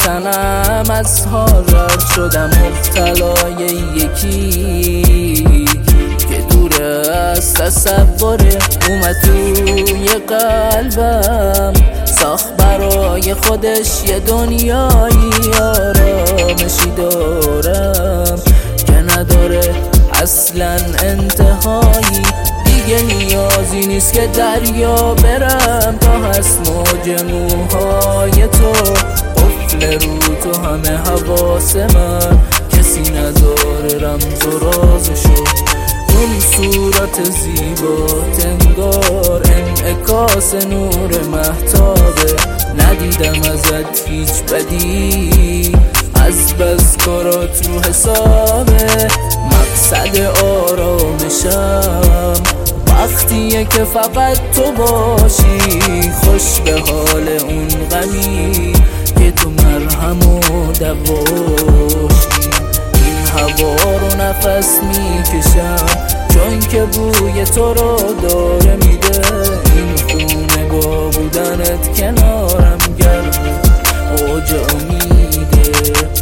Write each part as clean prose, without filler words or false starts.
تنم از حال رد شدم مبتلای یکی که دوره از تصوره اومد توی قلبم، ساخت برای خودش یه دنیایی آرامشی دارم که نداره اصلا انتهایی. دیگه نیازی نیست که دریا برم تا هست موج موهای تو، قفل رو تو همه حواس من، کسی نداره رمز و رازشو. اون صورت زیبا انگار انعکاس نور مهتابه، ندیدم ازت هیچ بدی، از بس کارات رو حسابه. مقصد آرامشم وقتیه که فقط تو باشی، خوش به حال اون غمی که تو مرهم و دواشی. این هوا رو نفس میکشم چون که بوی تو رو داره میده، این خونه با بودنت کنارم گرمه اوج امیده.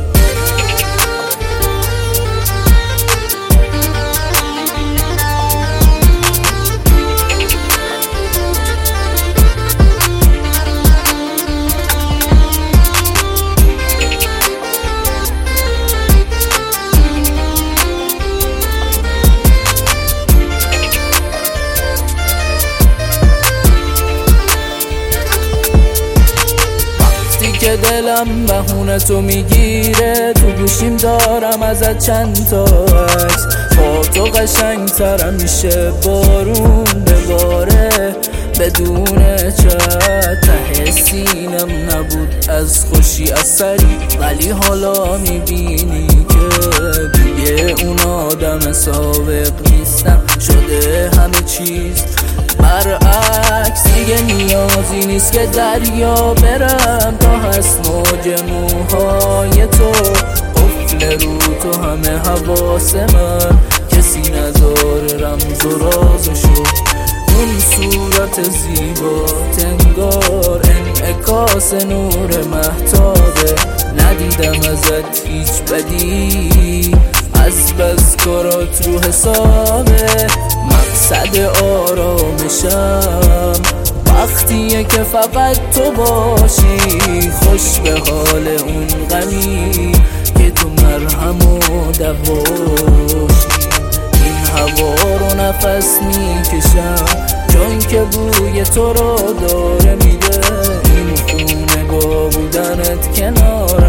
که دلم بهونه تو میگیره، تو گوشیم دارم ازت چند تا عکس، با تو قشنگ ترم میشه بارون بباره بدون چت. ته سینم نبود از خوشی اثری، ولی حالا میبینی که دیگه اون آدم سابق نیستم، شده همه چیز برعکس. دیگه نیازی نیست که دریا برم تا هست موج موهای تو، قفل رو تو همه حواس من، کسی نداره رمز و رازشو. اون صورت زیبا انگار انعکاس نور مهتابه، ندیدم ازت هیچ بدی، از بس کارات رو حسابه. مقصد آرامشم وقتیه که فقط تو باشی، خوش به حال اون غمی که تو مرهم و دواشی. این هوا رو نفس میکشم چون که بوی تو رو داره میده، این خونه با بودنت کنارم